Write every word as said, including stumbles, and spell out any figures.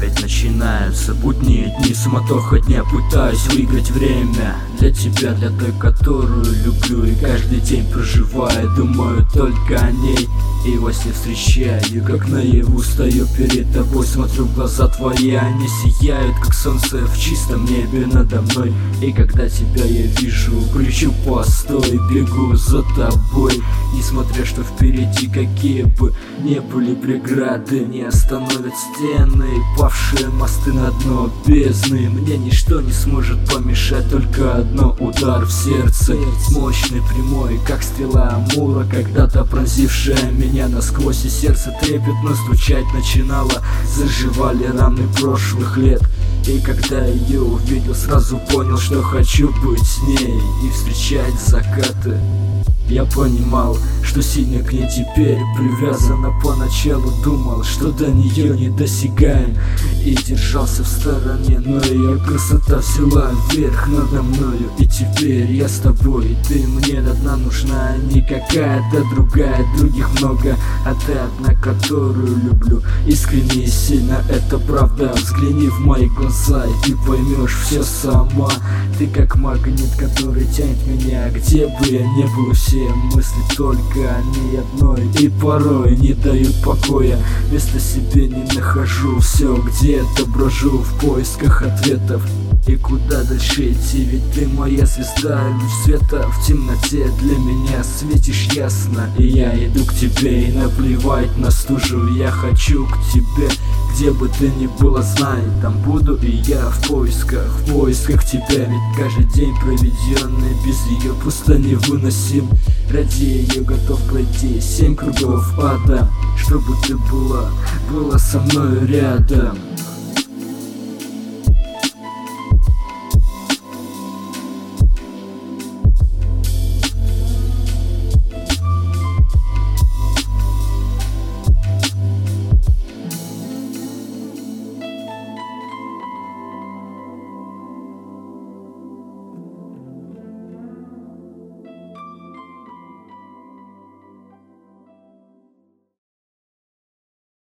опять начинаются будние дни, суматоха дня. Пытаюсь выиграть время для тебя, для той, которую люблю, и каждый день проживаю, думаю только о ней. И во сне встречаю, как наяву стою перед тобой, смотрю в глаза твои, они сияют, как солнце в чистом небе надо мной. И когда тебя я вижу, кричу постой, бегу за тобой, несмотря что впереди какие бы не были преграды, не остановят стены, павшие мосты на дно бездны. Мне ничто не сможет помешать, только одно — удар в сердце, мощный, прямой, как стрела Амура, когда-то пронзившая меня насквозь, и сердце трепетно стучать начинало, заживали раны прошлых лет. И когда ее увидел, сразу понял, что хочу быть с ней и встречать закаты. Я понимал, что сильно к ней теперь привязано, поначалу думал, что до нее не досягаем, и держался в стороне, но ее красота взяла верх надо мною. И теперь я с тобой, ты мне одна нужна, не какая-то другая, других много, а ты одна, которую люблю искренне и сильно, это правда. Взгляни в мои глаза, и ты поймешь все сама. Ты как магнит, который тянет меня, где бы я ни был, все мысли только о ней одной, и порой не дают покоя. Места себе не нахожу, все где-то брожу в поисках ответов. И куда дальше идти, ведь ты моя звезда, луч света в темноте для меня светишь ясно. И я иду к тебе, и наплевать на стужу, я хочу к тебе. Где бы ты ни была, знай, там буду и я в поисках, в поисках тебя. Ведь каждый день, проведенный без ее, просто невыносим. Ради ее готов пройти семь кругов ада, чтобы ты была, была со мной рядом.